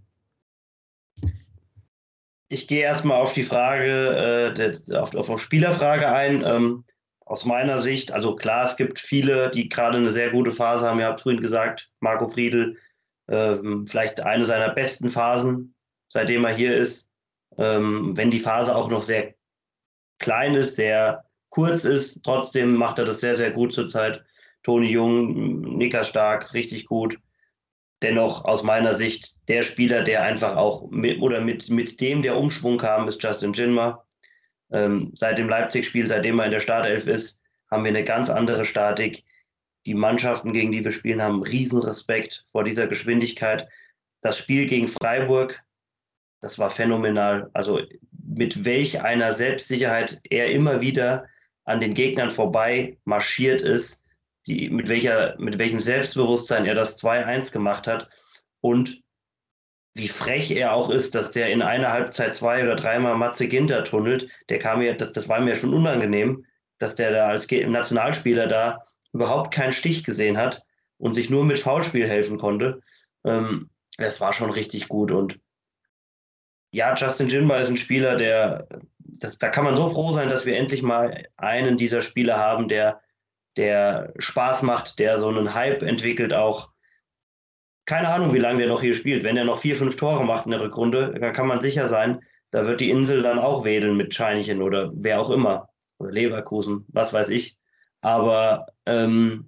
Ich gehe erstmal auf die Frage, äh, der, auf, auf die Spielerfrage ein. Ähm, Aus meiner Sicht, also klar, es gibt viele, die gerade eine sehr gute Phase haben. Ihr habt vorhin gesagt, Marco Friedl, ähm, vielleicht eine seiner besten Phasen, seitdem er hier ist. Ähm, wenn die Phase auch noch sehr klein ist, sehr kurz ist, trotzdem macht er das sehr, sehr gut zurzeit. Toni Jung, Niklas Stark, richtig gut. Dennoch aus meiner Sicht der Spieler, der einfach auch mit, oder mit, mit dem der Umschwung kam, ist Justin Jinma. Ähm, seit dem Leipzig-Spiel, seitdem er in der Startelf ist, haben wir eine ganz andere Statik. Die Mannschaften, gegen die wir spielen, haben riesen Respekt vor dieser Geschwindigkeit. Das Spiel gegen Freiburg, das war phänomenal. Also mit welch einer Selbstsicherheit er immer wieder an den Gegnern vorbei marschiert ist, die, mit, welcher, mit welchem Selbstbewusstsein er das zwei eins gemacht hat und wie frech er auch ist, dass der in einer Halbzeit zwei oder dreimal Matze Ginter tunnelt. Der kam mir, das, das war mir schon unangenehm, dass der da als Nationalspieler da überhaupt keinen Stich gesehen hat und sich nur mit Foulspiel helfen konnte. Ähm, das war schon richtig gut. Und ja, Justin Jinma ist ein Spieler, der, das, da kann man so froh sein, dass wir endlich mal einen dieser Spieler haben, der, der Spaß macht, der so einen Hype entwickelt auch. Keine Ahnung, wie lange der noch hier spielt. Wenn er noch vier, fünf Tore macht in der Rückrunde, dann kann man sicher sein, da wird die Insel dann auch wedeln mit Scheinchen oder wer auch immer. Oder Leverkusen, was weiß ich. Aber ähm,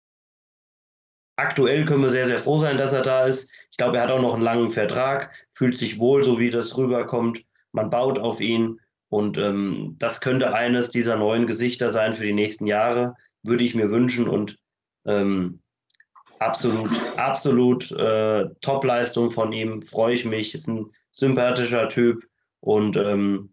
aktuell können wir sehr, sehr froh sein, dass er da ist. Ich glaube, er hat auch noch einen langen Vertrag, fühlt sich wohl, so wie das rüberkommt. Man baut auf ihn und ähm, das könnte eines dieser neuen Gesichter sein für die nächsten Jahre, würde ich mir wünschen und ähm, Absolut, absolut äh, Top-Leistung von ihm, freue ich mich, ist ein sympathischer Typ und ähm,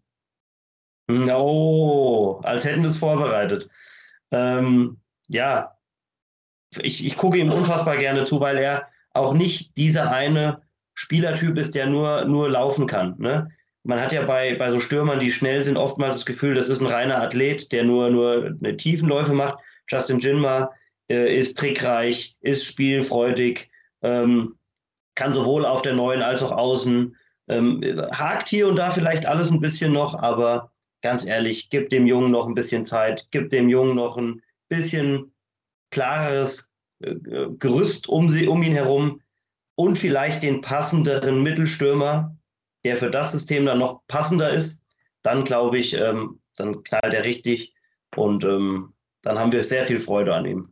oh, als hätten wir es vorbereitet. Ähm, ja, ich, ich gucke ihm unfassbar gerne zu, weil er auch nicht dieser eine Spielertyp ist, der nur, nur laufen kann. Ne? Man hat ja bei, bei so Stürmern, die schnell sind, oftmals das Gefühl, das ist ein reiner Athlet, der nur, nur Tiefenläufe macht. Justin Jinma äh, ist trickreich, ist spielfreudig, ähm, kann sowohl auf der neuen als auch außen, ähm, hakt hier und da vielleicht alles ein bisschen noch, aber ganz ehrlich, gib dem Jungen noch ein bisschen Zeit, gib dem Jungen noch ein bisschen klareres äh, Gerüst um, sie, um ihn herum und vielleicht den passenderen Mittelstürmer, der für das System dann noch passender ist, dann glaube ich, ähm, dann knallt er richtig und ähm, dann haben wir sehr viel Freude an ihm.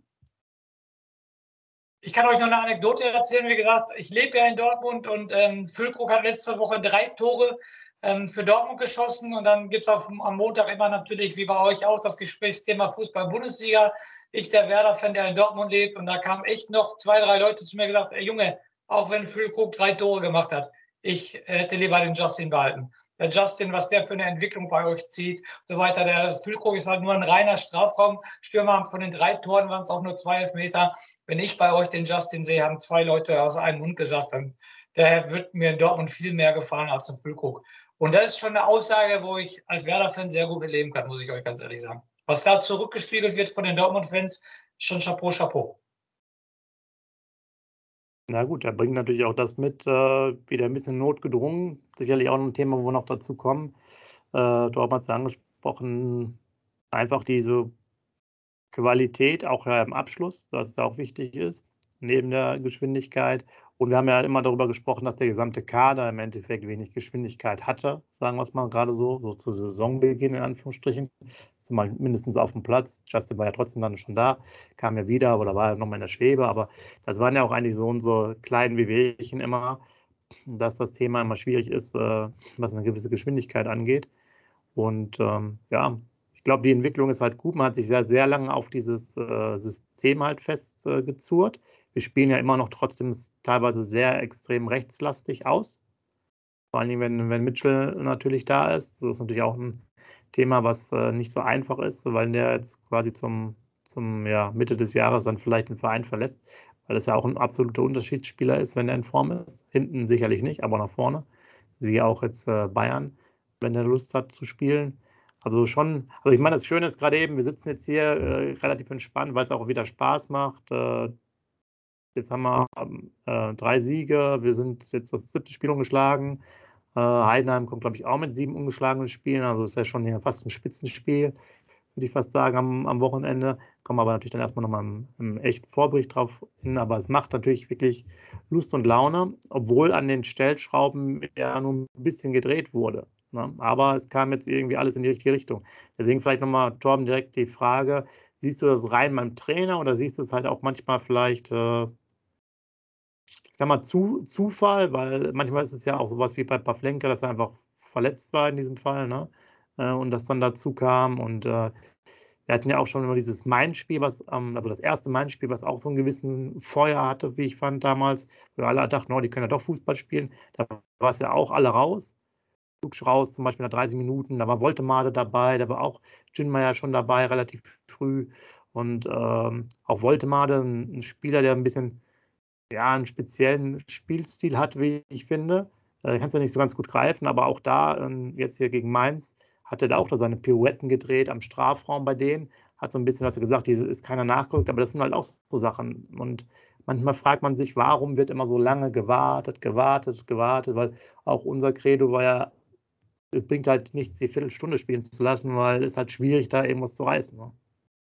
Ich kann euch noch eine Anekdote erzählen. Wie gesagt, ich lebe ja in Dortmund und ähm, Füllkrug hat letzte Woche drei Tore ähm, für Dortmund geschossen. Und dann gibt es am Montag immer natürlich, wie bei euch auch, das Gesprächsthema Fußball-Bundesliga. Ich, der Werder-Fan, der in Dortmund lebt. Und da kamen echt noch zwei, drei Leute zu mir gesagt, ey Junge, auch wenn Füllkrug drei Tore gemacht hat, ich hätte lieber den Justin behalten. Der Justin, was der für eine Entwicklung bei euch zieht, und so weiter. Der Füllkrug ist halt nur ein reiner Strafraumstürmer. Von den drei Toren waren es auch nur zwei Elfmeter. Wenn ich bei euch den Justin sehe, haben zwei Leute aus einem Mund gesagt, dann der wird mir in Dortmund viel mehr gefallen als ein Füllkrug. Und das ist schon eine Aussage, wo ich als Werder-Fan sehr gut leben kann, muss ich euch ganz ehrlich sagen. Was da zurückgespiegelt wird von den Dortmund-Fans, schon Chapeau, Chapeau. Na gut, er bringt natürlich auch das mit, äh, wieder ein bisschen notgedrungen. Sicherlich auch ein Thema, wo wir noch dazu kommen. Äh, Torben hat es ja angesprochen, einfach diese Qualität, auch ja im Abschluss, dass es auch wichtig ist, neben der Geschwindigkeit. Und wir haben ja immer darüber gesprochen, dass der gesamte Kader im Endeffekt wenig Geschwindigkeit hatte, sagen wir es mal gerade so, so zu Saisonbeginn in Anführungsstrichen. Zumal mindestens auf dem Platz. Justin war ja trotzdem dann schon da, kam ja wieder oder war ja nochmal in der Schwebe. Aber das waren ja auch eigentlich so unsere kleinen Wehwehchen immer, dass das Thema immer schwierig ist, äh, was eine gewisse Geschwindigkeit angeht. Und ähm, ja, ich glaube, die Entwicklung ist halt gut. Man hat sich sehr, sehr lange auf dieses äh, System halt festgezurrt. Äh, Wir spielen ja immer noch trotzdem teilweise sehr extrem rechtslastig aus. Vor allen Dingen, wenn, wenn Mitchell natürlich da ist. Das ist natürlich auch ein Thema, was äh, nicht so einfach ist, weil der jetzt quasi zum, zum ja, Mitte des Jahres dann vielleicht den Verein verlässt, weil es ja auch ein absoluter Unterschiedsspieler ist, wenn er in Form ist. Hinten sicherlich nicht, aber nach vorne. Siehe auch jetzt äh, Bayern, wenn er Lust hat zu spielen. Also schon, also ich meine, das Schöne ist gerade eben, wir sitzen jetzt hier äh, relativ entspannt, weil es auch wieder Spaß macht. Äh, jetzt haben wir äh, drei Siege, wir sind jetzt das siebte Spiel ungeschlagen. Äh, Heidenheim kommt, glaube ich, auch mit sieben ungeschlagenen Spielen, also ist ja schon hier fast ein Spitzenspiel, würde ich fast sagen, am, am Wochenende. Kommen aber natürlich dann erstmal nochmal im, im echten Vorbericht drauf hin, aber es macht natürlich wirklich Lust und Laune, obwohl an den Stellschrauben ja nur ein bisschen gedreht wurde. Ne? Aber es kam jetzt irgendwie alles in die richtige Richtung. Deswegen vielleicht nochmal, Torben, direkt die Frage, siehst du das rein beim Trainer oder siehst du es halt auch manchmal vielleicht, äh, ich sag mal, zu, Zufall, weil manchmal ist es ja auch sowas wie bei Pavlenka, dass er einfach verletzt war in diesem Fall, ne? Äh, und das dann dazu kam und äh, wir hatten ja auch schon immer dieses Main-Spiel, was, ähm, also das erste Main-Spiel, was auch so einen gewissen Feuer hatte, wie ich fand damals, wo alle dachten, oh, die können ja doch Fußball spielen. Da war es ja auch alle raus. Flugsch raus, zum Beispiel nach dreißig Minuten, da war Woltemade dabei, da war auch Jinma schon dabei, relativ früh. Und ähm, auch Woltemade, ein, ein Spieler, der ein bisschen, ja, einen speziellen Spielstil hat, wie ich finde. Da kannst du nicht so ganz gut greifen, aber auch da, ähm, jetzt hier gegen Mainz, hat er da auch da seine Pirouetten gedreht am Strafraum bei denen, hat so ein bisschen, was er gesagt, diese ist keiner nachgerückt, aber das sind halt auch so Sachen. Und manchmal fragt man sich, warum wird immer so lange gewartet, gewartet, gewartet, weil auch unser Credo war ja, es bringt halt nichts, die Viertelstunde spielen zu lassen, weil es halt schwierig, da irgendwas zu reißen. Ne?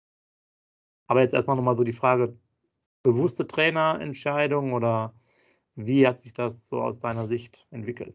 Aber jetzt erstmal nochmal so die Frage, bewusste Trainerentscheidung oder wie hat sich das so aus deiner Sicht entwickelt?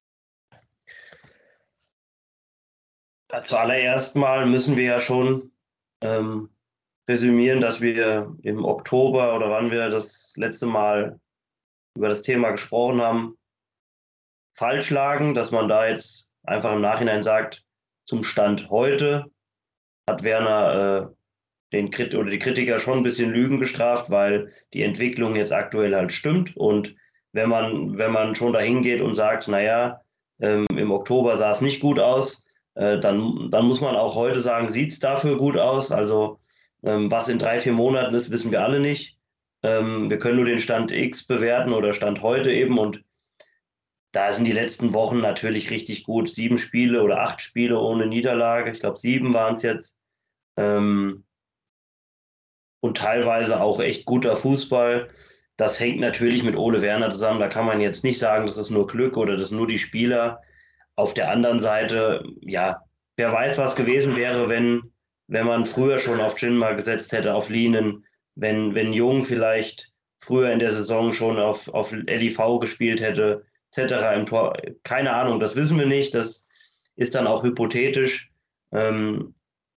Ja, zuallererst mal müssen wir ja schon ähm, resümieren, dass wir im Oktober oder wann wir das letzte Mal über das Thema gesprochen haben, falsch lagen, dass man da jetzt einfach im Nachhinein sagt, zum Stand heute hat Werner äh, den Krit oder die Kritiker schon ein bisschen Lügen gestraft, weil die Entwicklung jetzt aktuell halt stimmt. Und wenn man, wenn man schon dahin geht und sagt, naja, ähm, im Oktober sah es nicht gut aus, äh, dann, dann muss man auch heute sagen, sieht es dafür gut aus. Also ähm, was in drei, vier Monaten ist, wissen wir alle nicht. Ähm, wir können nur den Stand X bewerten oder Stand heute eben. Und da sind die letzten Wochen natürlich richtig gut. Sieben Spiele oder acht Spiele ohne Niederlage. Ich glaube, sieben waren es jetzt. Ähm, und teilweise auch echt guter Fußball. Das hängt natürlich mit Ole Werner zusammen. Da kann man jetzt nicht sagen, das ist nur Glück oder das sind nur die Spieler. Auf der anderen Seite, ja, wer weiß, was gewesen wäre, wenn, wenn man früher schon auf Jinma gesetzt hätte, auf Lienen, wenn, wenn Jung vielleicht früher in der Saison schon auf, auf L I V gespielt hätte, et cetera im Tor. Keine Ahnung, das wissen wir nicht. Das ist dann auch hypothetisch. Ähm,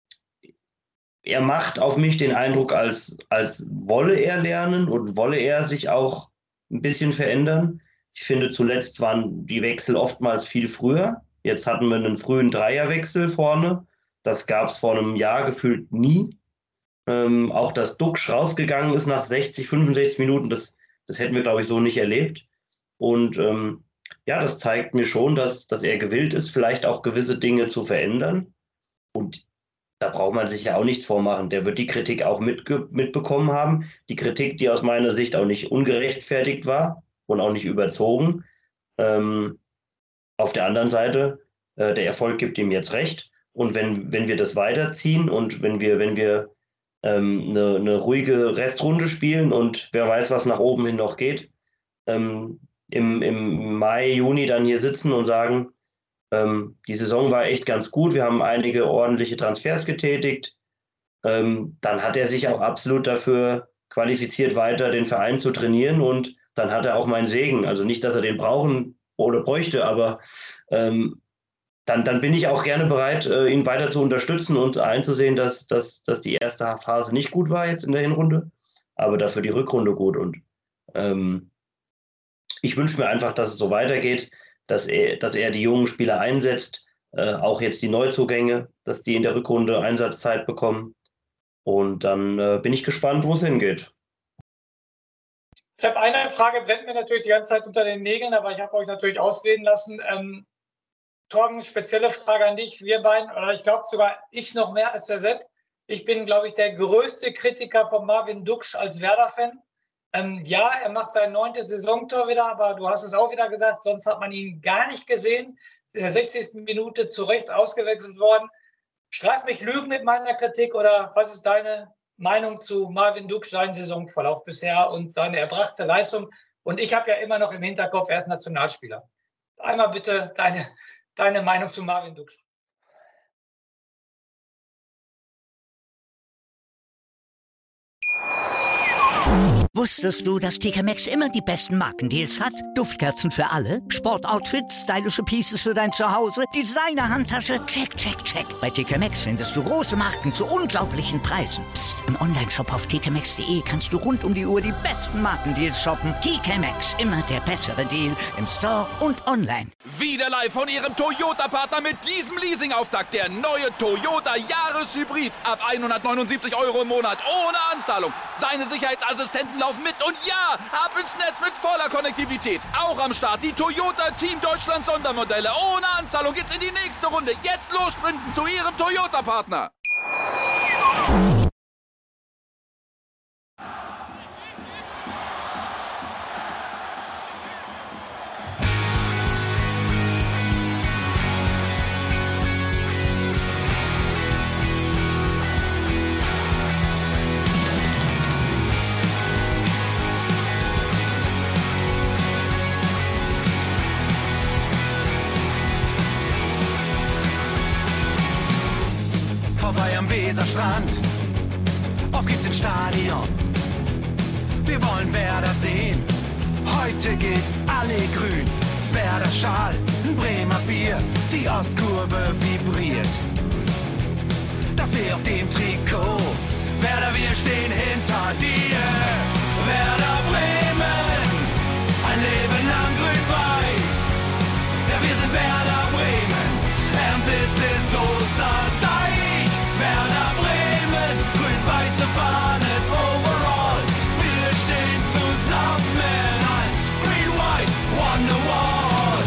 er macht auf mich den Eindruck, als, als wolle er lernen und wolle er sich auch ein bisschen verändern. Ich finde, zuletzt waren die Wechsel oftmals viel früher. Jetzt hatten wir einen frühen Dreierwechsel vorne. Das gab es vor einem Jahr gefühlt nie. Ähm, auch dass Duxch rausgegangen ist nach sechzig, fünfundsechzig Minuten, das, das hätten wir, glaube ich, so nicht erlebt. Und ähm, ja, das zeigt mir schon, dass, dass er gewillt ist, vielleicht auch gewisse Dinge zu verändern. Und da braucht man sich ja auch nichts vormachen. Der wird die Kritik auch mitge- mitbekommen haben. Die Kritik, die aus meiner Sicht auch nicht ungerechtfertigt war und auch nicht überzogen. Ähm, auf der anderen Seite, äh, der Erfolg gibt ihm jetzt recht. Und wenn, wenn wir das weiterziehen und wenn wir, wenn wir ähm, eine, eine ruhige Restrunde spielen und wer weiß, was nach oben hin noch geht, ähm, im, im Mai, Juni dann hier sitzen und sagen, ähm, die Saison war echt ganz gut, wir haben einige ordentliche Transfers getätigt, ähm, dann hat er sich auch absolut dafür qualifiziert, weiter den Verein zu trainieren und dann hat er auch meinen Segen. Also nicht, dass er den brauchen oder bräuchte, aber ähm, dann, dann bin ich auch gerne bereit, äh, ihn weiter zu unterstützen und einzusehen, dass, dass, dass die erste Phase nicht gut war jetzt in der Hinrunde, aber dafür die Rückrunde gut. Und ähm, ich wünsche mir einfach, dass es so weitergeht, dass er, dass er die jungen Spieler einsetzt, äh, auch jetzt die Neuzugänge, dass die in der Rückrunde Einsatzzeit bekommen. Und dann äh, bin ich gespannt, wo es hingeht. Sepp, eine Frage brennt mir natürlich die ganze Zeit unter den Nägeln, aber ich habe euch natürlich ausreden lassen. Ähm, Torben, spezielle Frage an dich, wir beiden, oder ich glaube sogar ich noch mehr als der Sepp. Ich bin, glaube ich, der größte Kritiker von Marvin Duxch als Werder-Fan. Ähm, ja, er macht sein neuntes Saisontor wieder, aber du hast es auch wieder gesagt, sonst hat man ihn gar nicht gesehen. Ist in der sechzigsten Minute zu Recht ausgewechselt worden. Streif mich Lügen mit meiner Kritik oder was ist deine Meinung zu Marvin Duxch, seinen Saisonverlauf bisher und seine erbrachte Leistung? Und ich habe ja immer noch im Hinterkopf, er ist Nationalspieler. Einmal bitte deine, deine Meinung zu Marvin Duxch. Wusstest du, dass T K Maxx immer die besten Markendeals hat? Duftkerzen für alle, Sportoutfits, stylische Pieces für dein Zuhause, Designer-Handtasche, check, check, check. Bei T K Maxx findest du große Marken zu unglaublichen Preisen. Psst. Im Onlineshop auf t k maxx punkt d e kannst du rund um die Uhr die besten Markendeals shoppen. T K Maxx, immer der bessere Deal im Store und online. Wieder live von Ihrem Toyota-Partner mit diesem Leasing-Auftakt. Der neue Toyota Jahreshybrid. Ab hundertneunundsiebzig Euro im Monat ohne Anzahlung. Seine Sicherheitsassistenten laufen mit und ja, ab ins Netz mit voller Konnektivität. Auch am Start die Toyota Team Deutschland Sondermodelle. Ohne Anzahlung geht's in die nächste Runde. Jetzt los sprinten zu Ihrem Toyota-Partner. Vorbei am Weserstrand, auf geht's ins Stadion. Wir wollen Werder sehen, heute geht alle grün. Werder Schal, ein Bremer Bier, die Ostkurve vibriert. Das weh auf dem Trikot, Werder, wir stehen hinter dir. Werder Bremen, ein Leben lang grün-weiß. Ja, wir sind Werder Bremen, and this is Osterdeich. Werder Bremen, grün-weiße Fahnen overall. Wir stehen zusammen als Green White Wonderwall.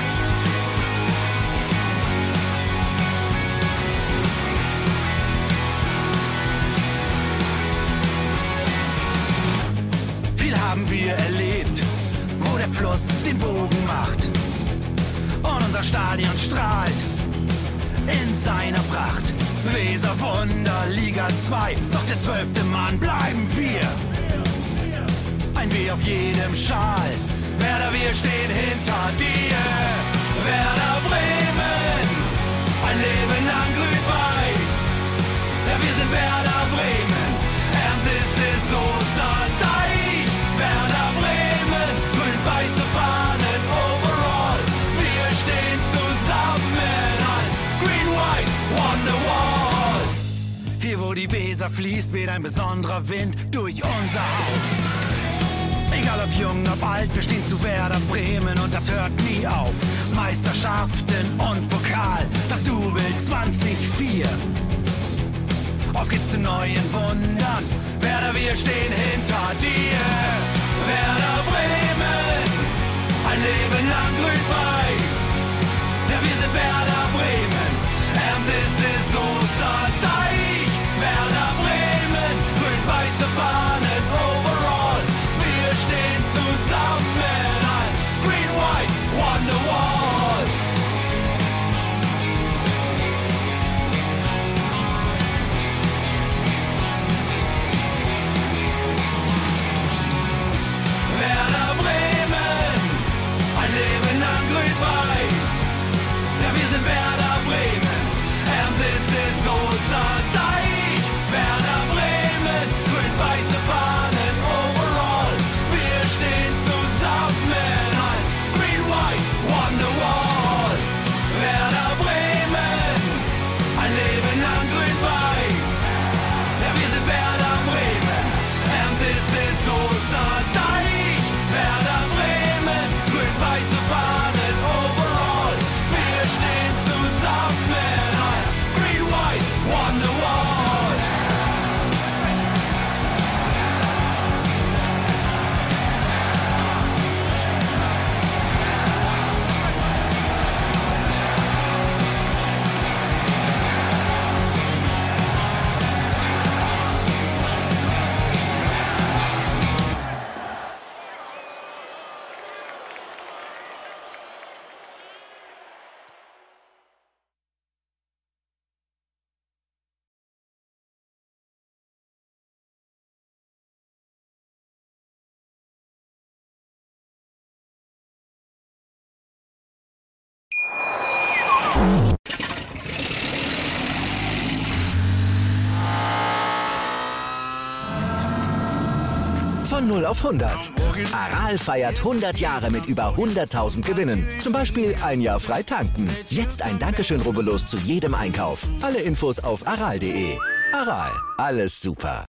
Viel haben wir erlebt, wo der Fluss den Bogen macht. Und unser Stadion strahlt in seiner Pracht. Weserwunder, Liga zwei, doch der zwölfte Mann bleiben wir. Ein W auf jedem Schal, Werder, wir stehen hinter dir. Werder Bremen, ein Leben lang grün-weiß. Ja, wir sind Werder Bremen, and this is Osterdeich. Werder Bremen, grün-weiße Fahnen overall. Wir stehen zusammen als Green White Wonderwall. Hier wo die Weser fließt, weht ein besonderer Wind durch unser Haus. Egal ob jung, ob alt, wir stehen zu Werder Bremen und das hört nie auf. Meisterschaften und Pokal, das Double zwanzig vier. Auf geht's zu neuen Wundern, Werder, wir stehen hinter dir. Werder Bremen, ein Leben lang grün-weiß. Ja, wir sind Werder Bremen, and this is Osterdeich. Werder Bremen, grün-weiße Fahnen overall. Wir stehen zusammen als Green White Wonderwall. Werder Bremen, ein Leben lang grün-weiß. Ja, wir sind Werder Bremen, and this is Osterdeich. Werder Bremen, grün-weiße Fahnen overall. Wir stehen zusammen als Green White Wonderwall. Werder Bremen, ein Leben lang grün-weiß. Ja, wir sind Werder Bremen, and this is Osterdeich. Werder Bremen, grün-weiße Fahnen overall. Wir stehen zusammen als Green White Wonderwall. Von null auf hundert. Aral feiert hundert Jahre mit über hunderttausend Gewinnen. Zum Beispiel ein Jahr frei tanken. Jetzt ein Dankeschön, rubbellos zu jedem Einkauf. Alle Infos auf aral punkt de. Aral, alles super.